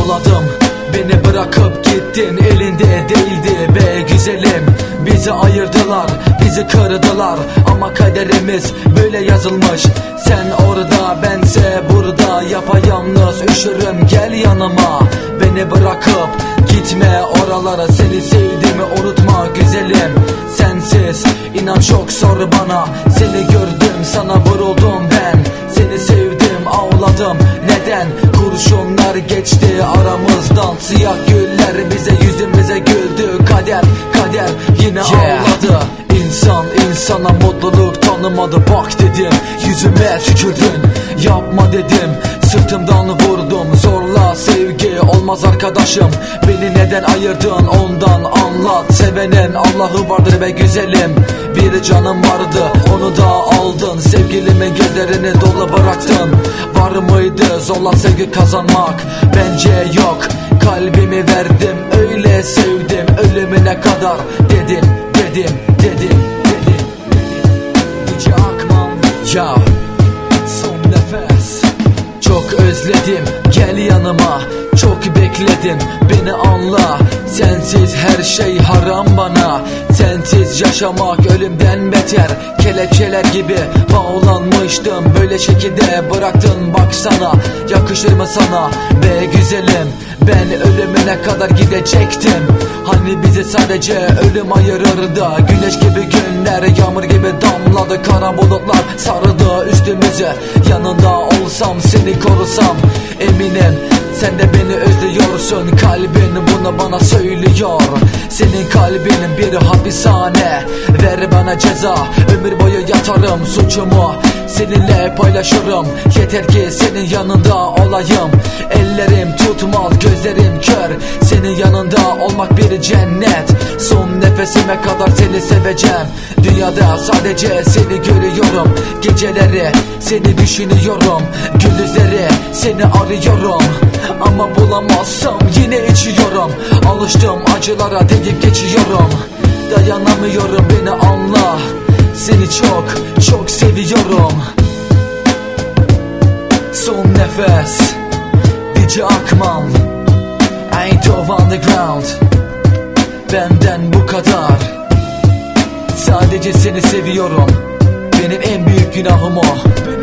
ağladım. Beni bırakıp gittin, elinde değildi be güzelim. Bizi ayırdılar, bizi kırdılar, ama kaderimiz böyle yazılmış. Sen orada, bense burada, yapayalnız üşürüm, gel yanıma. Beni bırakıp gitme oralara, seni sevdiğimi unutma güzelim. Sensiz inan çok zor bana, seni gördüm sana vuruldum ben. Seni sevdim, ağladım, neden? Kurşunlar geçti aramızdan, siyah güller bize yüzümüze güldü. Kader, kader yine ağladı. İnsan insana mutluluk tanımadı, bak dedim, yüzüme tükürdün. Yapma dedim, sırtımdan vurdum, zorla sevgi olmaz arkadaşım. Beni neden ayırdın, ondan anlat. Sevenin Allah'ı vardır be güzelim. Bir canım vardı, onu da aldın. Sevgilimin gözlerini dolu bıraktın. Var mıydı zorla sevgi kazanmak? Bence yok, kalbimi verdim, öyle sevdim, ölümüne kadar dedim, dedim, dedim, dedim. Nice Akman, ya son nefes. Çok özledim, gel yanıma, çok bekledim, beni anla. Sensiz her şey haram bana, sensiz yaşamak ölümden beter. Kelepçeler gibi bağlanmıştım, böyle şekilde bıraktın, baksana. Yakışır mı sana be güzelim? Ben ölümüne kadar gidecektim. Hani bizi sadece ölüm ayırırdı. Güneş gibi günler, yağmur gibi damladı, kara bulutlar sarıldı üstümüze. Yanında olsam, seni korusam, eminim sen de beni özlüyorsun. Kalbin bunu bana söylüyor. Senin kalbin bir hapishane, ver bana ceza, ömür boyu yatarım suçumu, seninle paylaşırım. Yeter ki senin yanında olayım. Ellerim tutmaz, gözlerim kör, senin yanında olmak bir cennet. Son nefesime kadar seni seveceğim. Dünyada sadece seni görüyorum. Geceleri seni düşünüyorum, gündüzleri seni arıyorum. Ama bulamazsam yine içiyorum. Alıştım acılara, deyip geçiyorum. Dayanamıyorum, beni anla. Seni çok çok seviyorum. Son nefes, Nice Akman, Eindhoven Underground. Benden bu kadar. Sadece seni seviyorum. Benim en büyük günahım o.